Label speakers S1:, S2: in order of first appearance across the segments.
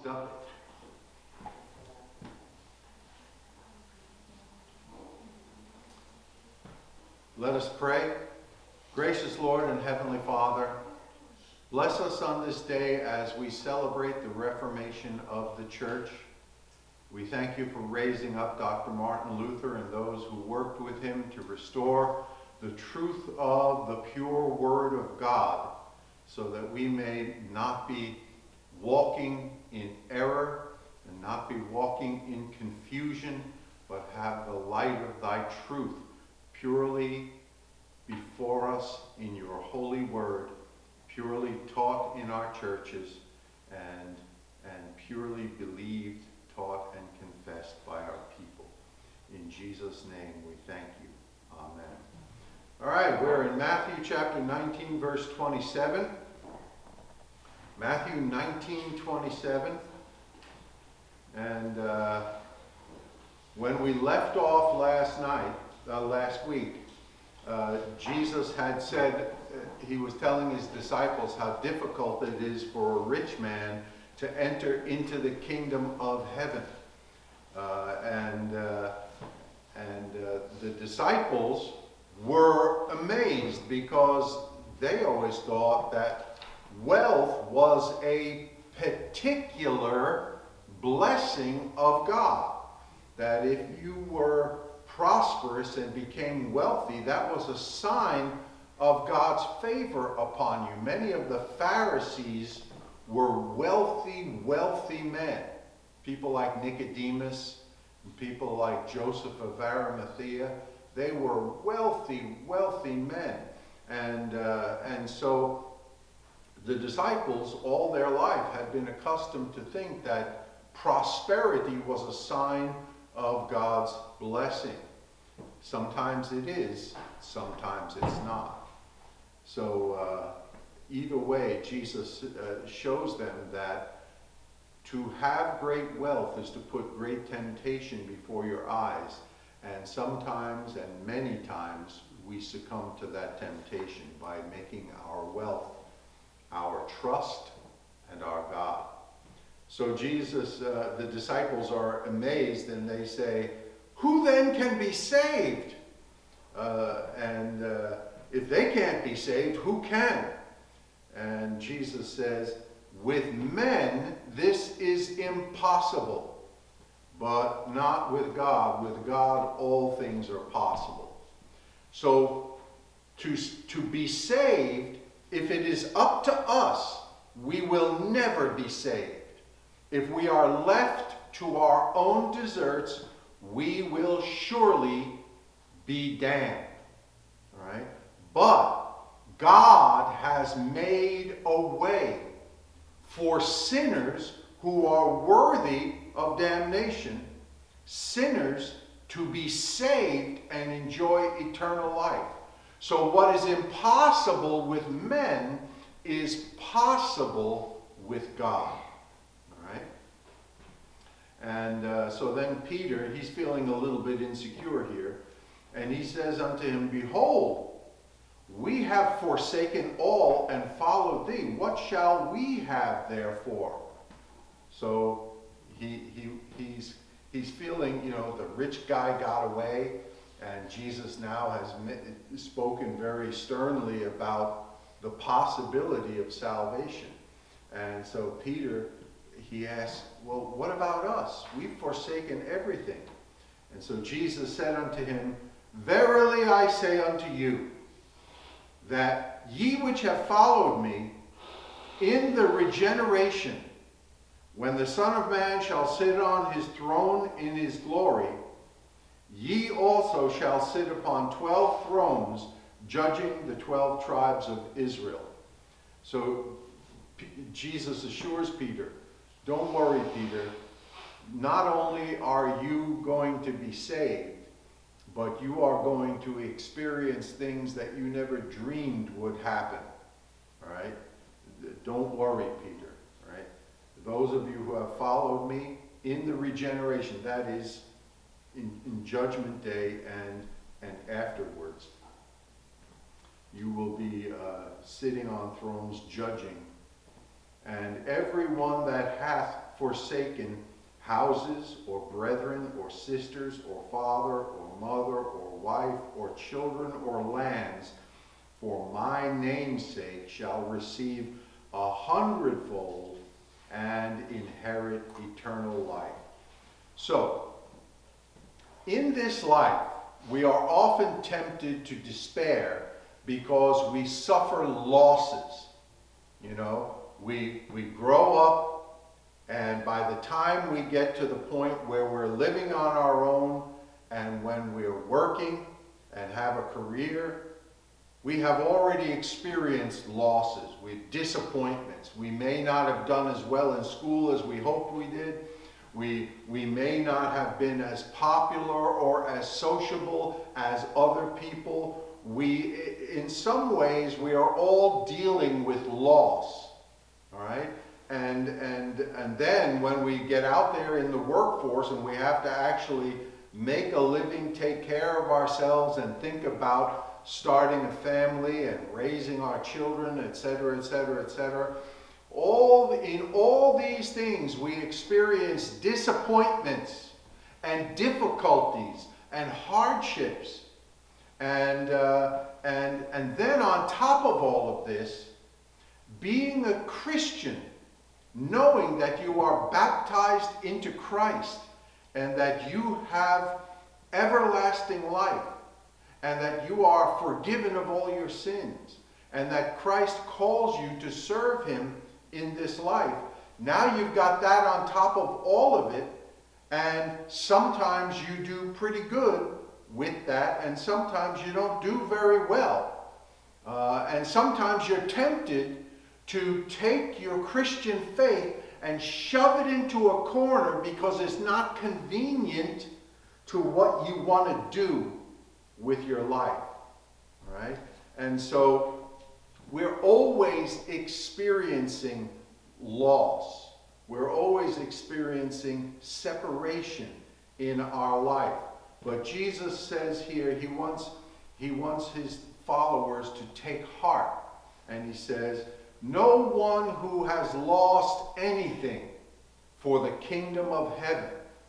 S1: stuff it. Let us pray. Gracious Lord and Heavenly Father, bless us on this day as we celebrate the Reformation of the Church. We thank you for raising up Dr. Martin Luther and those who worked with him to restore the truth of the pure Word of God, so that we may not be walking in error and not be walking in confusion, but have the light of thy truth purely before us in your holy word, purely taught in our churches, and purely believed, taught, and confessed by our people. In Jesus' name we thank you. Amen. All right, we're in Matthew chapter 19, verse 27. Matthew 19:27. And when we left off last week, Jesus had said, he was telling his disciples how difficult it is for a rich man to enter into the kingdom of heaven. The disciples were amazed because they always thought that wealth was a particular blessing of God. That if you were prosperous and became wealthy, that was a sign of God's favor upon you. Many of the Pharisees were wealthy men. People like Nicodemus, and people like Joseph of Arimathea. They were wealthy men. And so the disciples all their life had been accustomed to think that prosperity was a sign of God's blessing. Sometimes it is, sometimes it's not. So either way, Jesus shows them that to have great wealth is to put great temptation before your eyes. And sometimes, and many times, we succumb to that temptation by making our wealth our trust and our God. So Jesus, the disciples are amazed and they say, who then can be saved? If they can't be saved, who can? And Jesus says, with men this is impossible, but not with God. With God all things are possible. So to be saved, if it is up to us, we will never be saved. If we are left to our own deserts, we will surely be damned. All right? But God has made a way for sinners who are worthy of damnation, sinners to be saved and enjoy eternal life. So what is impossible with men is possible with God. All right? And so then Peter, he's feeling a little bit insecure here. And he says unto him, behold, we have forsaken all and followed thee. What shall we have therefore? So he's feeling, the rich guy got away. And Jesus now has spoken very sternly about the possibility of salvation. And so Peter, he asks, well, what about us? We've forsaken everything. And so Jesus said unto him, verily I say unto you, that ye which have followed me, in the regeneration, when the Son of Man shall sit on his throne in his glory, ye also shall sit upon 12 thrones, judging the 12 tribes of Israel. So Jesus assures Peter, don't worry, Peter. Not only are you going to be saved, but you are going to experience things that you never dreamed would happen. All right? Don't worry, Peter. All right? Those of you who have followed me in the regeneration, that is, in Judgment Day and afterwards, you will be sitting on thrones judging. And everyone that hath forsaken houses or brethren or sisters or father or mother or wife or children or lands for my name's sake shall receive 100-fold and inherit eternal life. So, in this life, we are often tempted to despair because we suffer losses. You know, we grow up, and by the time we get to the point where we're living on our own and when we're working and have a career, we have already experienced losses, with disappointments. We may not have done as well in school as we hoped we did. We may not have been as popular or as sociable as other people. In some ways, we are all dealing with loss, all right? And then when we get out there in the workforce and we have to actually make a living, take care of ourselves, and think about starting a family and raising our children, etc., etc., etc. In all these things, we experience disappointments and difficulties and hardships. And then on top of all of this, being a Christian, knowing that you are baptized into Christ and that you have everlasting life, and that you are forgiven of all your sins, and that Christ calls you to serve him in this life. Now you've got that on top of all of it, and sometimes you do pretty good with that, and sometimes you don't do very well. And sometimes you're tempted to take your Christian faith and shove it into a corner because it's not convenient to what you want to do with your life, right? And so we're always experiencing loss. We're always experiencing separation in our life. But Jesus says here he wants his followers to take heart. And he says, no one who has lost anything for the kingdom of heaven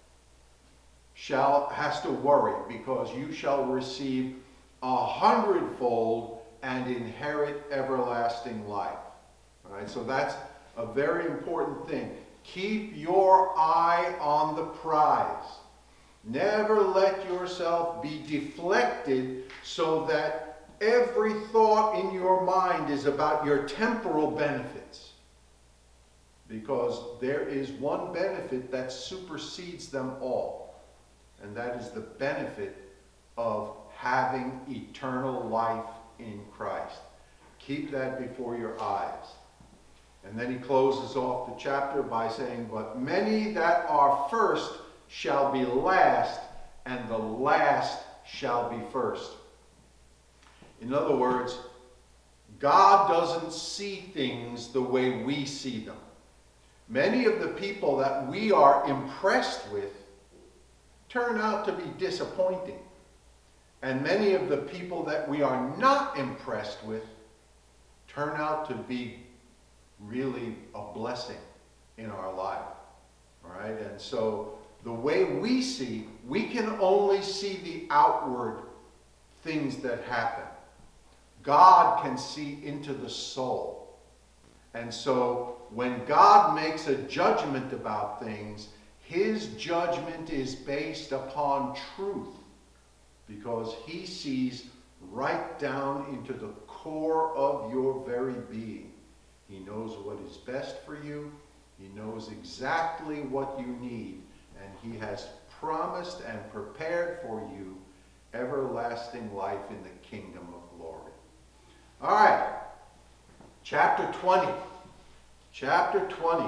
S1: has to worry, because you shall receive 100-fold and inherit everlasting life. All right, so that's a very important thing. Keep your eye on the prize. Never let yourself be deflected so that every thought in your mind is about your temporal benefits. Because there is one benefit that supersedes them all. And that is the benefit of having eternal life in Christ. Keep that before your eyes. And then he closes off the chapter by saying, but many that are first shall be last, and the last shall be first. In other words, God doesn't see things the way we see them. Many of the people that we are impressed with turn out to be disappointing. And many of the people that we are not impressed with turn out to be really a blessing in our life. All right? And so the way we see, we can only see the outward things that happen. God can see into the soul. And so when God makes a judgment about things, his judgment is based upon truth, because he sees right down into the core of your very being. He knows what is best for you. He knows exactly what you need. And he has promised and prepared for you everlasting life in the kingdom of glory. All right. Chapter 20. Chapter 20.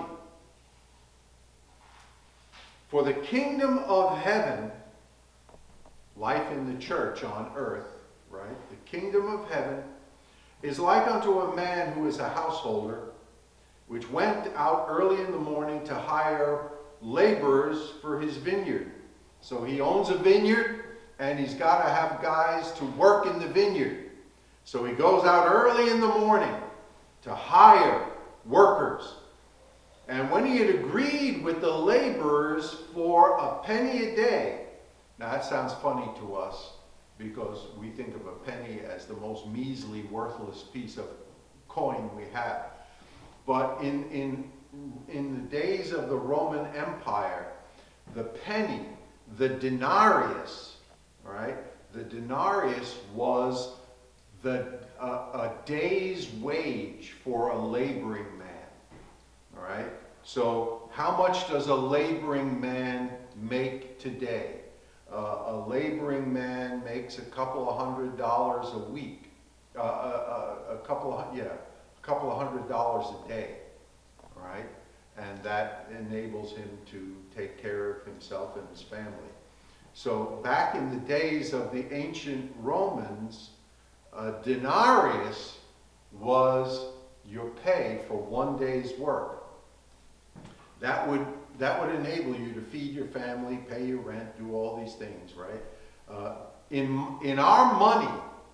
S1: For the kingdom of heaven, life in the church on earth, right? The kingdom of heaven is like unto a man who is a householder, which went out early in the morning to hire laborers for his vineyard. So he owns a vineyard, and he's got to have guys to work in the vineyard. So he goes out early in the morning to hire workers. And when he had agreed with the laborers for a penny a day, now that sounds funny to us because we think of a penny as the most measly, worthless piece of coin we have. But in the days of the Roman Empire, the penny, the denarius, all right, the denarius was a day's wage for a laboring man. All right? So how much does a laboring man make today? A laboring man makes a couple of $100 a week. A couple of $100 a day. All right? And that enables him to take care of himself and his family. So back in the days of the ancient Romans, a denarius was your pay for one day's work. That would enable you to feed your family, pay your rent, do all these things, right? In our money,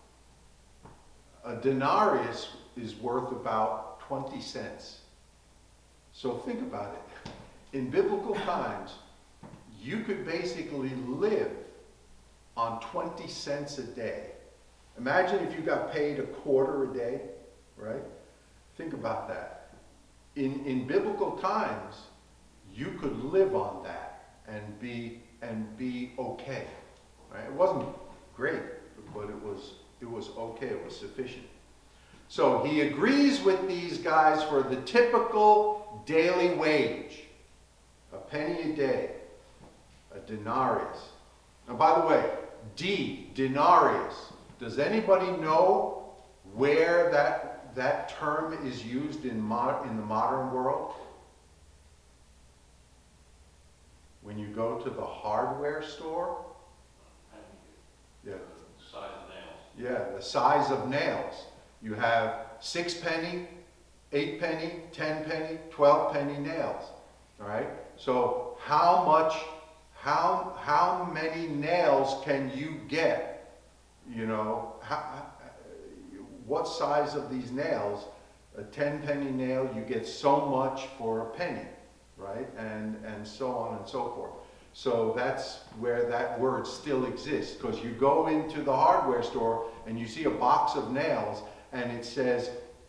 S1: a denarius is worth about 20 cents. So think about it. In biblical times, you could basically live on 20 cents a day. Imagine if you got paid a quarter a day, right? Think about that. In biblical times, you could live on that and be okay. Right? It wasn't great, but it was okay. It was sufficient. So he agrees with these guys for the typical daily wage, a penny a day, a denarius. And by the way, denarius. Does anybody know where that term is used in the modern world? When you go to the hardware store? Yeah.
S2: Size of nails.
S1: Yeah, the size of nails. You have 6 penny, 8 penny, 10 penny, 12 penny nails. All right? So how many nails can you get? You know, what size of these nails? A 10 penny nail, you get so much for a penny, right? And so on and so forth. So that's where that word still exists, because you go into the hardware store and you see a box of nails and it says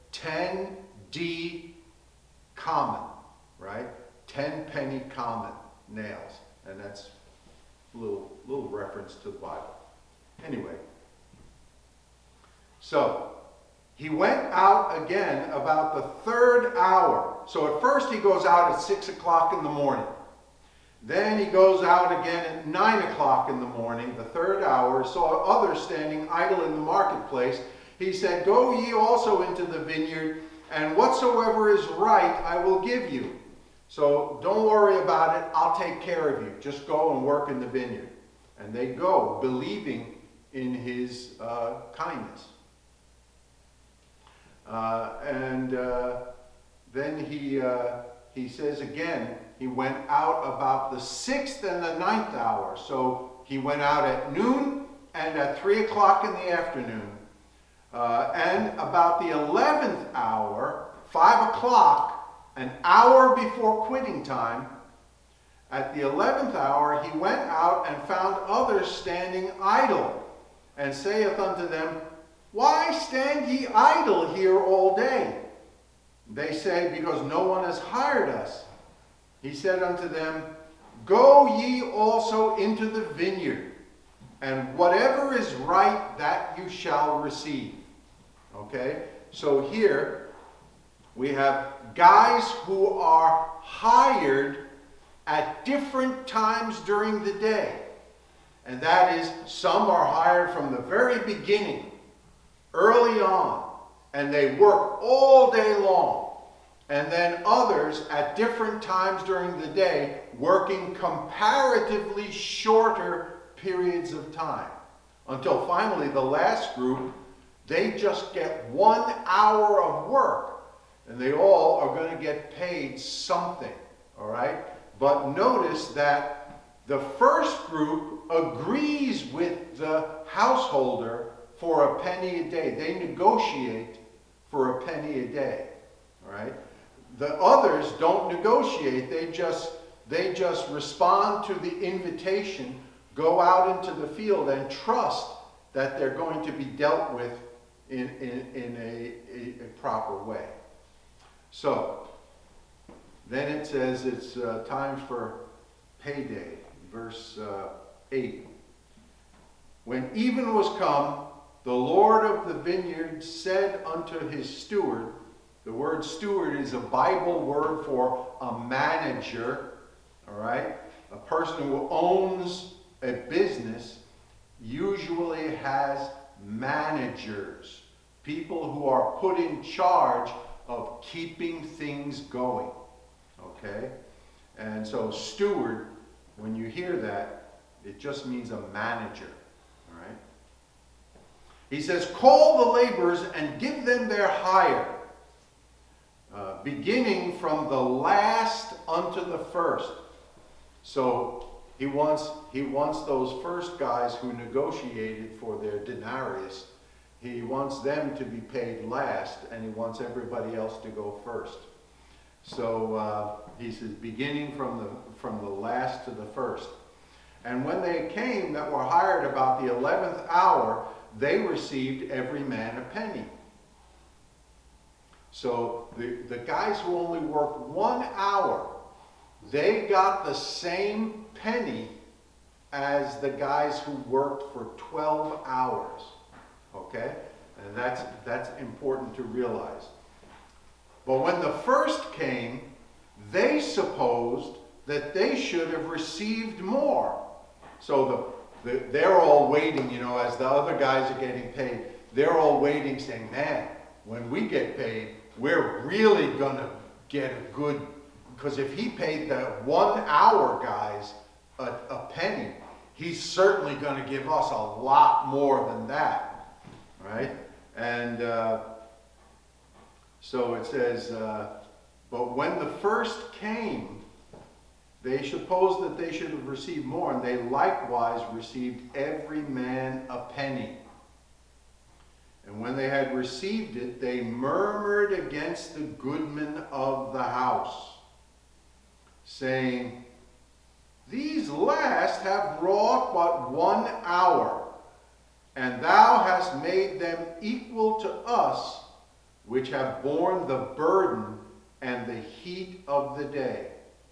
S1: 10D common, right? 10 penny common nails. And that's a little reference to the Bible. Anyway. So, he went out again about the 3rd hour. So at first he goes out at 6 o'clock in the morning. Then he goes out again at 9 o'clock in the morning, the 3rd hour, saw others standing idle in the marketplace. He said, "Go ye also into the vineyard, and whatsoever is right I will give you. So don't worry about it, I'll take care of you. Just go and work in the vineyard." And they go, believing in his kindness. Then he says again, he went out about the 6th and the 9th hour. So he went out at noon and at 3 o'clock in the afternoon. And about the 11th hour, 5 o'clock, an hour before quitting time, at the 11th hour he went out and found others standing idle, and saith unto them, "Why stand ye idle here all day?" They say, "Because no one has hired us." He said unto them, "Go ye also into the vineyard, and whatever is right, that you shall receive." Okay? So here we have guys who are hired at different times during the day. And that is, some are hired from the very beginning, early on, and they work all day long. And then others at different times during the day, working comparatively shorter periods of time. Until finally the last group, they just get 1 hour of work. And they all are going to get paid something. All right? But notice that the first group agrees with the householder for a penny a day. They negotiate for a penny a day. All right? The others don't negotiate. They just respond to the invitation, go out into the field, and trust that they're going to be dealt with in a proper way. So, then it says it's time for payday. Verse 8. When even was come, the Lord of the vineyard said unto his steward, the word steward is a Bible word for a manager, all right? A person who owns a business usually has managers, people who are put in charge of keeping things going, okay? And so steward, when you hear that, it just means a manager, all right? He says, call the laborers and give them their hire, beginning from the last unto the first. So he wants those first guys who negotiated for their denarius, he wants them to be paid last, and he wants everybody else to go first. So he says, beginning from the last to the first. And when they came that were hired about the 11th hour, they received every man a penny. So the guys who only worked 1 hour, they got the same penny as the guys who worked for 12 hours. Okay? And that's important to realize. But when the first came, they supposed that they should have received more. So they're all waiting, as the other guys are getting paid, they're all waiting saying, man, when we get paid, we're really going to get a good, because if he paid the 1 hour guys a penny, he's certainly going to give us a lot more than that, right? And so it says, but when the first came, they supposed that they should have received more, and they likewise received every man a penny. And when they had received it, they murmured against the goodman of the house, saying, these last have wrought but 1 hour, and thou hast made them equal to us, which have borne the burden and the heat of the day.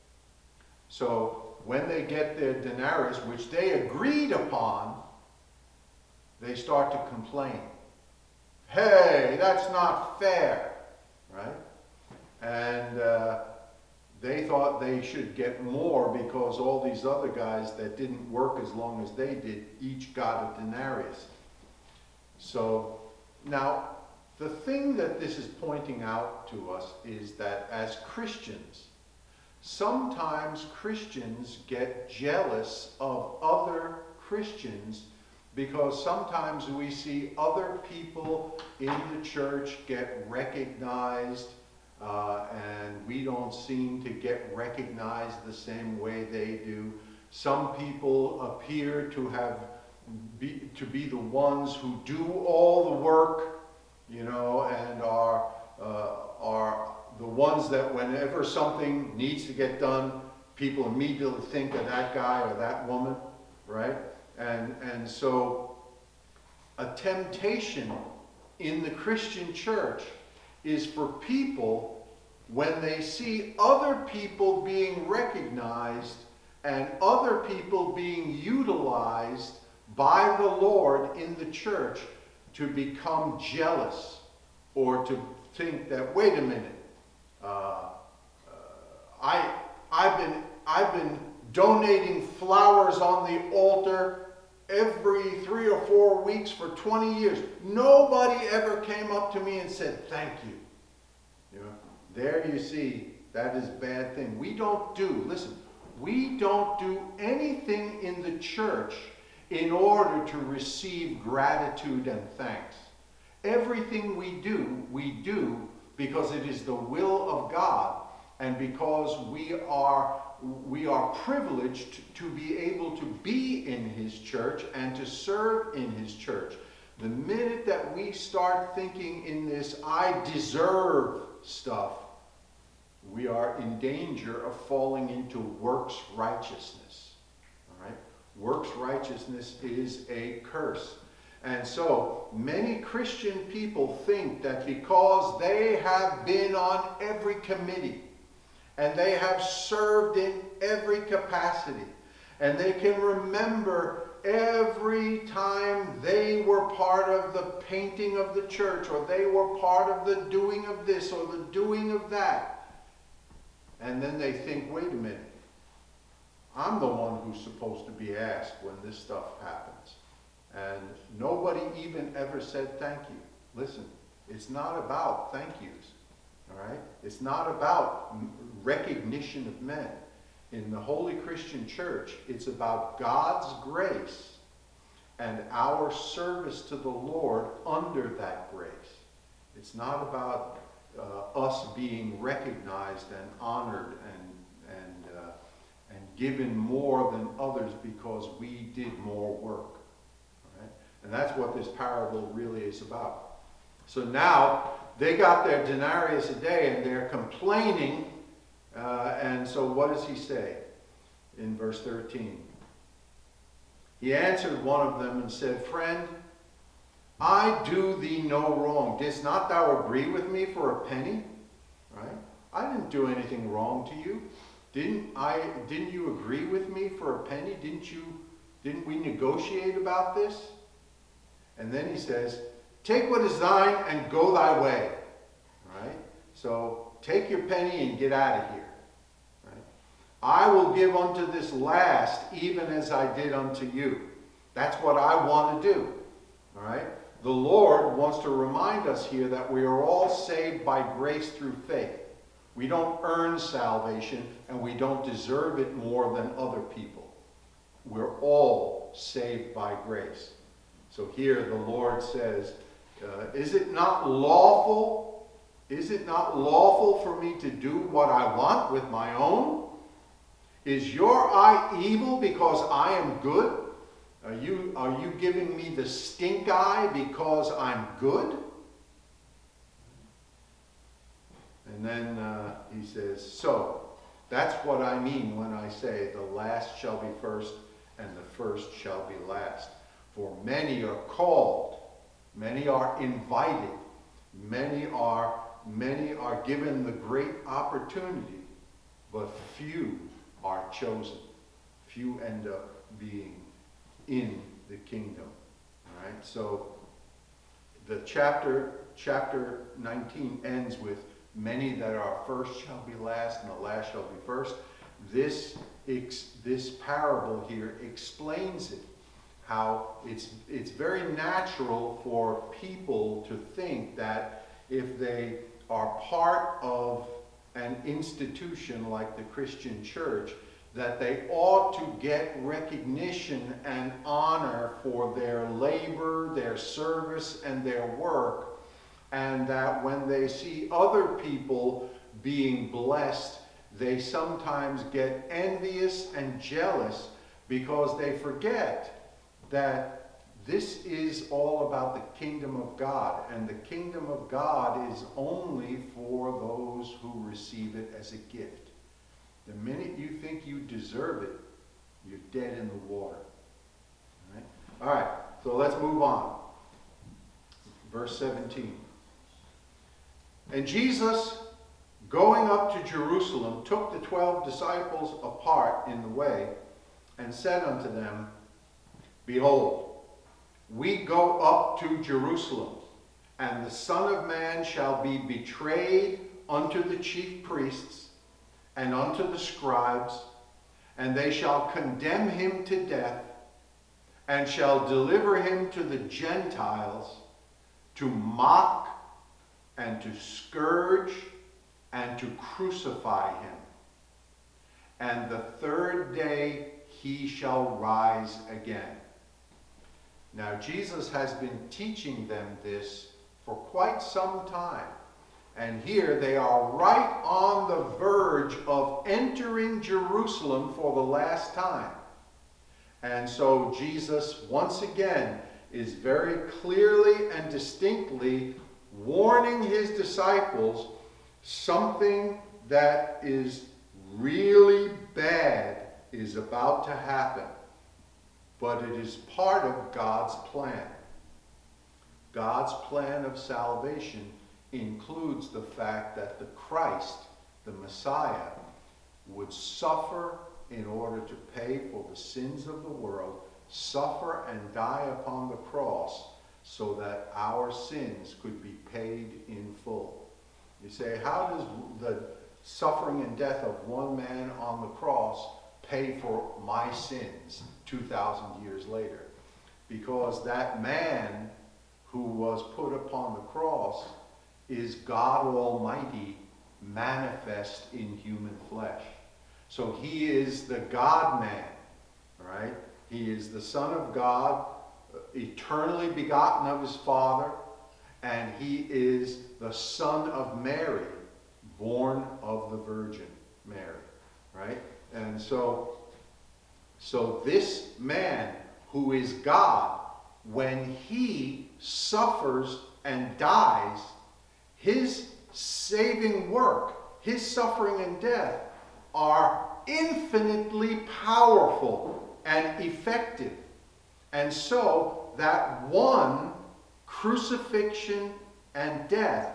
S1: So when they get their denarius, which they agreed upon, they start to complain. Hey, that's not fair, right? And they thought they should get more because all these other guys that didn't work as long as they did each got a denarius. So now, the thing that this is pointing out to us is that as Christians, sometimes Christians get jealous of other Christians because sometimes we see other people in the church get recognized and we don't seem to get recognized the same way they do. Some people appear to be the ones who do all the work, and are the ones that whenever something needs to get done, people immediately think of that guy or that woman, right? And so a temptation in the Christian church is for people, when they see other people being recognized and other people being utilized by the Lord in the church, to become jealous or to think that, wait a minute, I've been donating flowers on the altar every 3 or 4 weeks for 20 years. Nobody ever came up to me and said thank you. There you see, that is a bad thing. We don't do anything in the church in order to receive gratitude and thanks. Everything we do because it is the will of God, and because we are privileged to be able to be in His church and to serve in His church. The minute that we start thinking in this I deserve stuff, we are in danger of falling into works righteousness. All right? Works righteousness is a curse. And so many Christian people think that because they have been on every committee and they have served in every capacity and they can remember every time they were part of the painting of the church, or they were part of the doing of this or the doing of that, and then they think, wait a minute, I'm the one who's supposed to be asked when this stuff happens. And nobody even ever said thank you. Listen, it's not about thank yous, all right? It's not about recognition of men. In the Holy Christian Church, it's about God's grace and our service to the Lord under that grace. It's not about us being recognized and honored and given more than others because we did more work. And that's what this parable really is about. So now, they got their denarius a day and they're complaining. And so what does he say in verse 13? He answered one of them and said, Friend, I do thee no wrong. Didst not thou agree with me for a penny? Right? I didn't do anything wrong to you. Didn't you agree with me for a penny? Didn't we negotiate about this? And then he says, take what is thine and go thy way. Right? So take your penny and get out of here. Right? I will give unto this last even as I did unto you. That's what I want to do. All right? The Lord wants to remind us here that we are all saved by grace through faith. We don't earn salvation and we don't deserve it more than other people. We're all saved by grace. So here the Lord says, is it not lawful? Is it not lawful for me to do what I want with my own? Is your eye evil because I am good? Are you giving me the stink eye because I'm good? And then he says, so that's what I mean when I say the last shall be first and the first shall be last. For many are called, many are invited, many are given the great opportunity, but few are chosen. Few end up being in the kingdom. All right? So the chapter 19 ends with many that are first shall be last and the last shall be first. This parable here explains it. How it's very natural for people to think that if they are part of an institution like the Christian church, that they ought to get recognition and honor for their labor, their service, and their work, and that when they see other people being blessed, they sometimes get envious and jealous because they forget that this is all about the kingdom of God, and the kingdom of God is only for those who receive it as a gift. The minute you think you deserve it, you're dead in the water. All right, so let's move on. Verse 17. And Jesus, going up to Jerusalem, took the 12 disciples apart in the way, and said unto them, Behold, we go up to Jerusalem, and the Son of Man shall be betrayed unto the chief priests and unto the scribes, and they shall condemn him to death, and shall deliver him to the Gentiles to mock and to scourge and to crucify him. And the third day he shall rise again. Now, Jesus has been teaching them this for quite some time. And here they are right on the verge of entering Jerusalem for the last time. And so Jesus, once again, is very clearly and distinctly warning his disciples something that is really bad is about to happen, but it is part of God's plan. God's plan of salvation includes the fact that the Christ, the Messiah, would suffer in order to pay for the sins of the world, suffer and die upon the cross so that our sins could be paid in full. You say, how does the suffering and death of one man on the cross pay for my sins 2,000 years later? Because that man who was put upon the cross is God Almighty manifest in human flesh. So he is the God-man, right? He is the Son of God, eternally begotten of his Father, and he is the Son of Mary, born of the Virgin Mary, right? And so this man who is God, when he suffers and dies, his saving work, his suffering and death are infinitely powerful and effective. And so that one crucifixion and death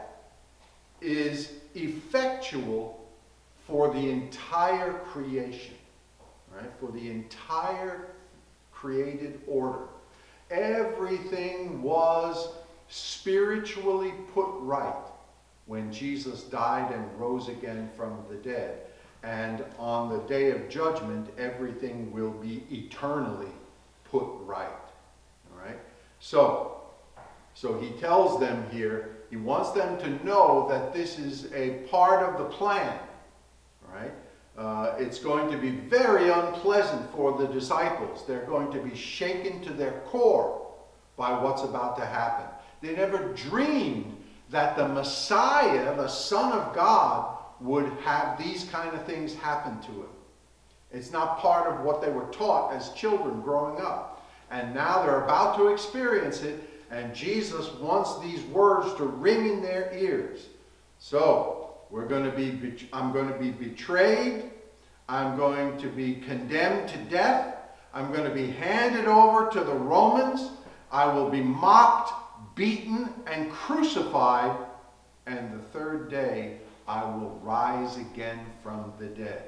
S1: is effectual for the entire creation, right? For the entire created order. Everything was spiritually put right when Jesus died and rose again from the dead. And on the day of judgment, everything will be eternally put right. All right? So he tells them here, he wants them to know that this is a part of the plan. All right? It's going to be very unpleasant for the disciples. They're going to be shaken to their core by what's about to happen. They never dreamed that the Messiah, the Son of God, would have these kind of things happen to him. It's not part of what they were taught as children growing up. And now they're about to experience it, and Jesus wants these words to ring in their ears. So, I'm going to be betrayed. I'm going to be condemned to death. I'm going to be handed over to the Romans. I will be mocked, beaten, and crucified. And the third day, I will rise again from the dead.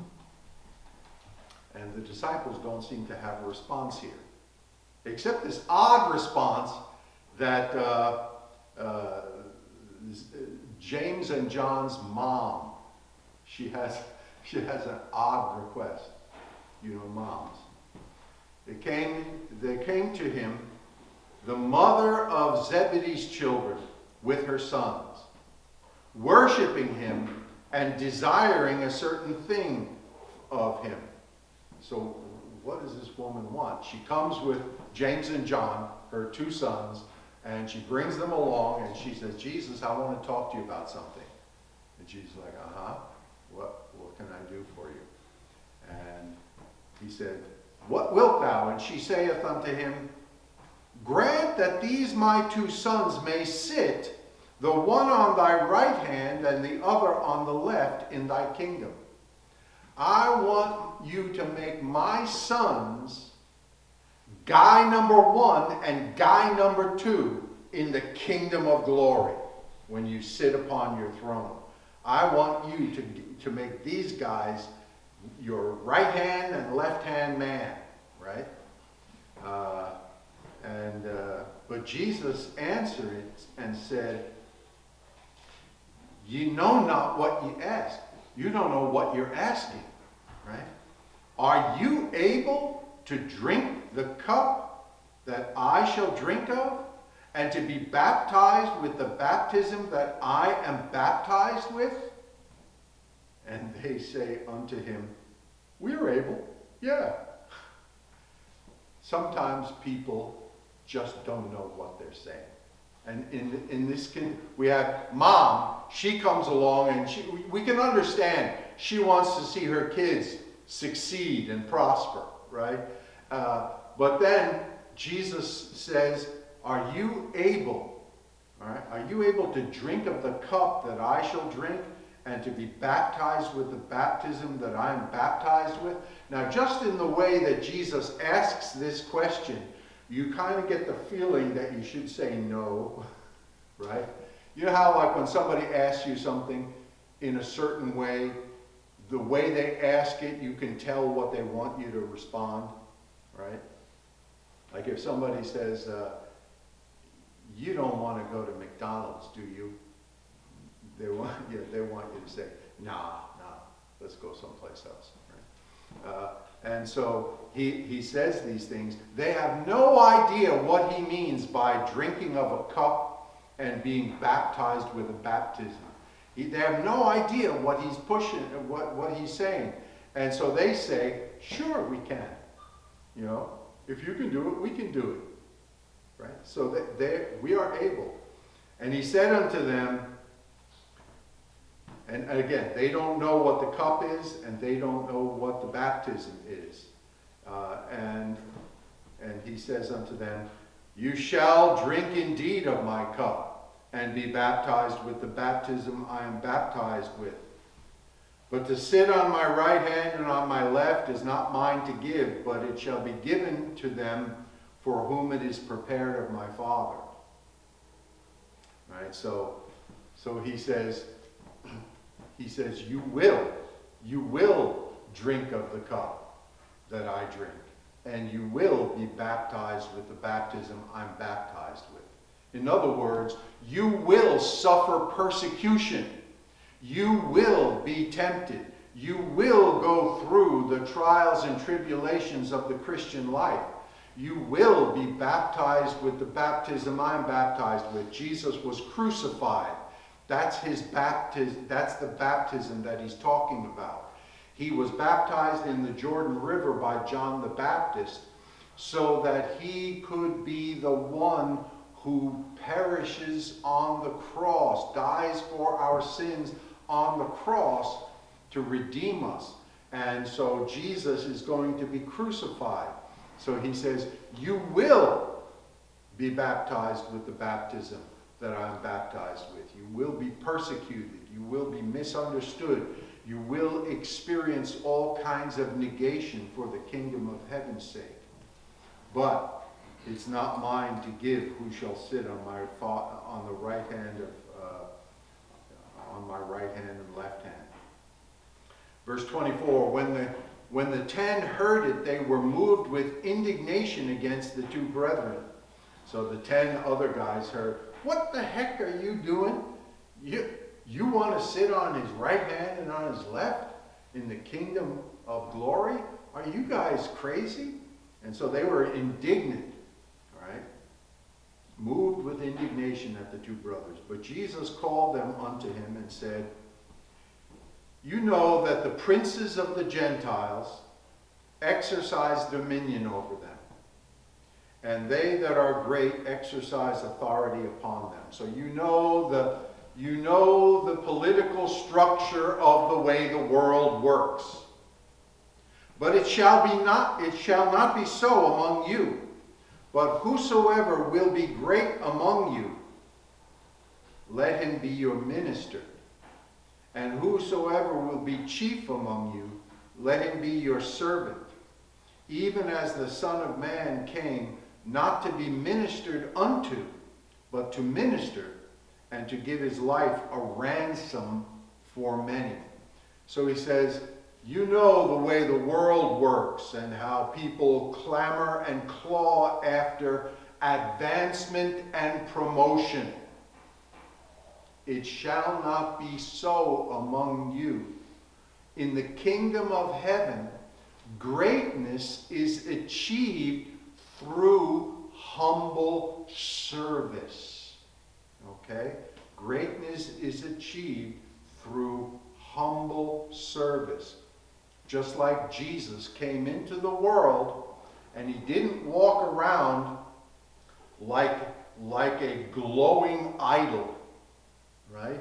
S1: And the disciples don't seem to have a response here, except this odd response that James and John's mom, she has an odd request. You know, moms. They came to him, the mother of Zebedee's children, with her sons, worshiping him and desiring a certain thing of him. So what does this woman want? She comes with James and John, her two sons, and she brings them along, and she says, Jesus, I want to talk to you about something. And Jesus is like, what can I do for you? And he said, what wilt thou? And she saith unto him, grant that these my two sons may sit, the one on thy right hand and the other on the left in thy kingdom. I want you to make my sons guy number one and guy number two in the kingdom of glory when you sit upon your throne. I want you to make these guys your right hand and left hand man, right? But Jesus answered and said, ye know not what ye ask. You don't know what you're asking, right? Are you able to drink the cup that I shall drink of, and to be baptized with the baptism that I am baptized with? And they say unto him, we are able, yeah. Sometimes people just don't know what they're saying. And in this, we have mom, she comes along, and we can understand she wants to see her kids succeed and prosper, right? But then Jesus says, are you able, all right? Are you able to drink of the cup that I shall drink, and to be baptized with the baptism that I am baptized with? Now, just in the way that Jesus asks this question, you kind of get the feeling that you should say no, right? You know how, like, when somebody asks you something in a certain way, the way they ask it, you can tell what they want you to respond, right? Like if somebody says, you don't want to go to McDonald's, do you? They want you to say, nah, let's go someplace else. Right? And so he says these things. They have no idea what he means by drinking of a cup and being baptized with a baptism. They have no idea what he's pushing, what he's saying. And so they say, sure, we can. You know, if you can do it, we can do it. Right? So that we are able. And he said unto them, and again, they don't know what the cup is, and they don't know what the baptism is. And he says unto them, you shall drink indeed of my cup, and be baptized with the baptism I am baptized with. But to sit on my right hand and on my left is not mine to give, but it shall be given to them for whom it is prepared of my Father. Right? So he says, you will drink of the cup that I drink, and you will be baptized with the baptism I'm baptized with. In other words, you will suffer persecution. You will be tempted. You will go through the trials and tribulations of the Christian life. You will be baptized with the baptism I'm baptized with. Jesus was crucified. That's his baptism. That's the baptism that he's talking about. He was baptized in the Jordan River by John the Baptist so that he could be the one who perishes on the cross, dies for our sins on the cross to redeem us. And so Jesus is going to be crucified. So he says, you will be baptized with the baptism that I'm baptized with. You will be persecuted. You will be misunderstood. You will experience all kinds of negation for the kingdom of heaven's sake. But it's not mine to give who shall sit on the right hand on my right hand and left hand. Verse 24, when the 10 heard it, they were moved with indignation against the two brethren. So the 10 other guys heard, what the heck are you doing? You want to sit on his right hand and on his left in the kingdom of glory? Are you guys crazy? And so they were indignant, right? Moved with indignation at the two brothers. But Jesus called them unto him and said, you know that the princes of the Gentiles exercise dominion over them, and they that are great exercise authority upon them. So you know the political structure of the way the world works. But it shall not be so among you. But whosoever will be great among you, let him be your minister. And whosoever will be chief among you, let him be your servant. Even as the Son of Man came not to be ministered unto, but to minister, and to give his life a ransom for many. So he says, you know the way the world works and how people clamor and claw after advancement and promotion. It shall not be so among you. In the kingdom of heaven, greatness is achieved through humble service. Okay? Greatness is achieved through humble service. Just like Jesus came into the world and he didn't walk around like a glowing idol, right?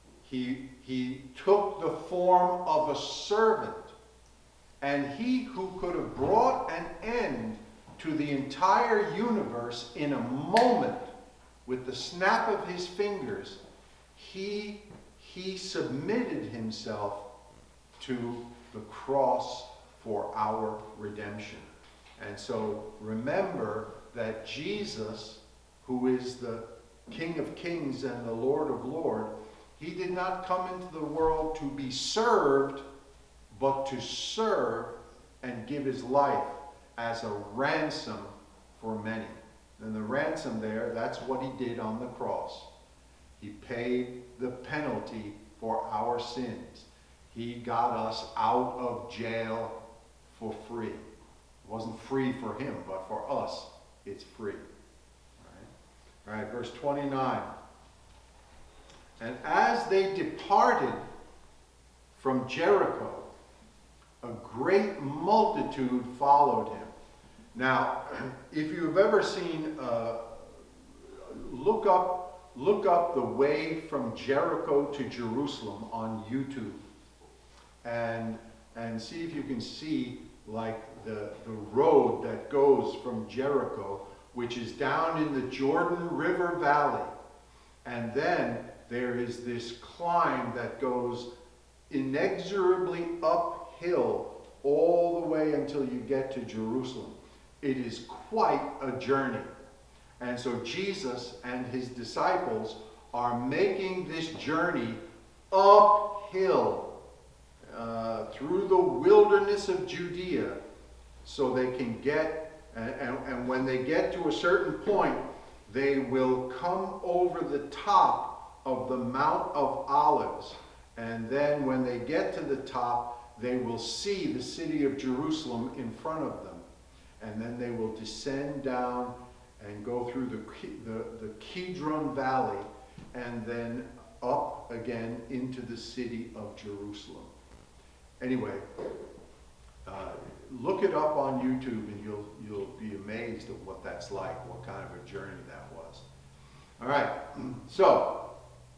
S1: He took the form of a servant, and he who could have brought an end to the entire universe in a moment with the snap of his fingers, he he submitted himself to the cross for our redemption. And so remember that Jesus, who is the King of Kings and the Lord of Lords, he did not come into the world to be served, but to serve and give his life as a ransom for many. And the ransom there, that's what he did on the cross. He paid the penalty for our sins. He got us out of jail for free. It wasn't free for him, but for us, it's free. All right, verse 29. And as they departed from Jericho, a great multitude followed him. Now, if you've ever seen, look up the way from Jericho to Jerusalem on YouTube, and see if you can see like the road that goes from Jericho, which is down in the Jordan River Valley, and then there is this climb that goes inexorably uphill all the way until you get to Jerusalem. It is quite a journey. And so Jesus and his disciples are making this journey uphill through the wilderness of Judea, so they can get, and when they get to a certain point, they will come over the top of the Mount of Olives. And then when they get to the top, they will see the city of Jerusalem in front of them. And then they will descend down and go through the Kidron Valley, and then up again into the city of Jerusalem. Anyway, look it up on YouTube, and you'll be amazed at what that's like, what kind of a journey that was. All right, so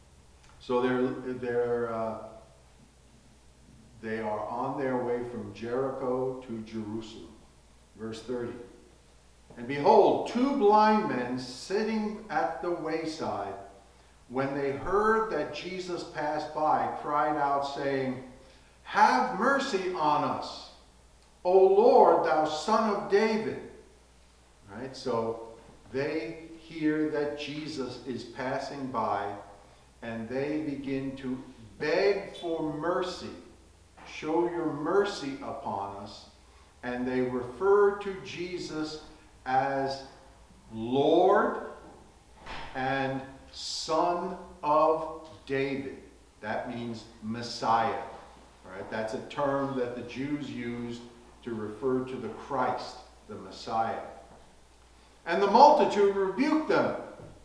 S1: they are on their way from Jericho to Jerusalem. Verse 30. And behold, two blind men sitting at the wayside, when they heard that Jesus passed by, cried out, saying, Have mercy on us, O Lord, thou Son of David. Right? So they hear that Jesus is passing by, and they begin to beg for mercy. Show your mercy upon us. And they refer to Jesus as Lord and Son of David. That means Messiah. Right? That's a term that the Jews used to refer to the Christ, the Messiah. And the multitude rebuked them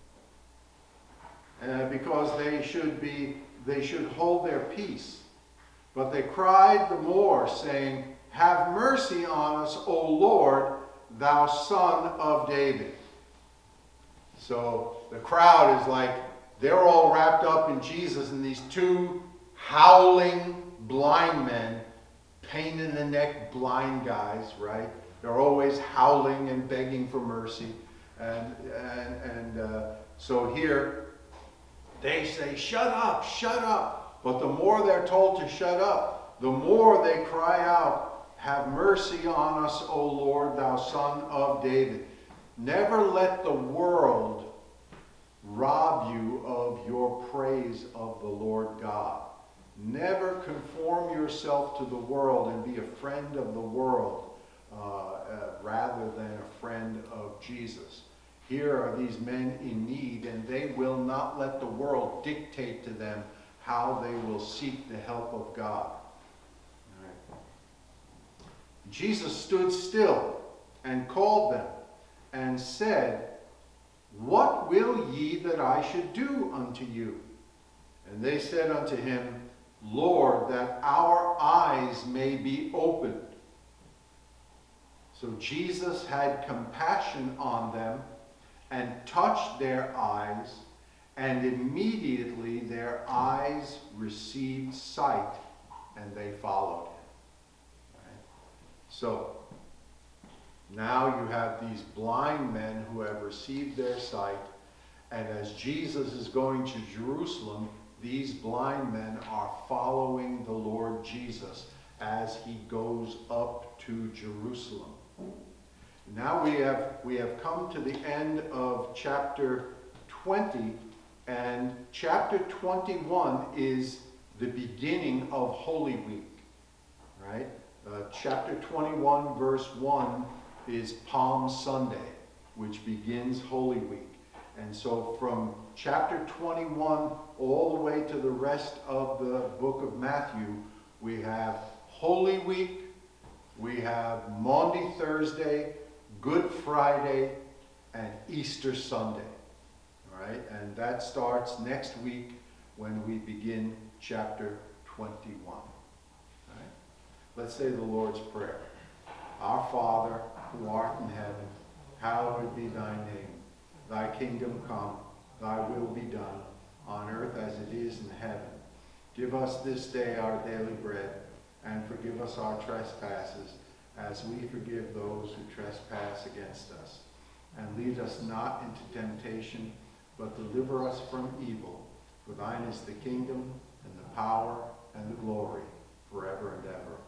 S1: because they should hold their peace. But they cried the more, saying, Have mercy on us, O Lord, thou Son of David. So the crowd is like, they're all wrapped up in Jesus, and these two howling blind men, pain in the neck blind guys, right? They're always howling and begging for mercy. And so here they say, shut up, shut up. But the more they're told to shut up, the more they cry out, have mercy on us, O Lord, thou Son of David. Never let the world rob you of your praise of the Lord God. Never conform yourself to the world and be a friend of the world rather than a friend of Jesus. Here are these men in need, and they will not let the world dictate to them how they will seek the help of God. All right. Jesus stood still and called them and said, What will ye that I should do unto you? And they said unto him, Lord, that our eyes may be opened. So Jesus had compassion on them and touched their eyes, and immediately their eyes received sight, and they followed him. Right? So now you have these blind men who have received their sight, and as Jesus is going to Jerusalem, these blind men are following the Lord Jesus as he goes up to Jerusalem. Now we have come to the end of chapter 20, and chapter 21 is the beginning of Holy Week, right? Chapter 21, verse 1 is Palm Sunday, which begins Holy Week. And so from chapter 21 all the way to the rest of the book of Matthew, we have Holy Week, we have Maundy Thursday, Good Friday, and Easter Sunday. All right? And that starts next week when we begin chapter 21. All right? Let's say the Lord's Prayer. Our Father, who art in heaven, hallowed be thy name. Thy kingdom come, thy will be done, on earth as it is in heaven. Give us this day our daily bread, and forgive us our trespasses, as we forgive those who trespass against us. And lead us not into temptation, but deliver us from evil. For thine is the kingdom, and the power, and the glory, forever and ever.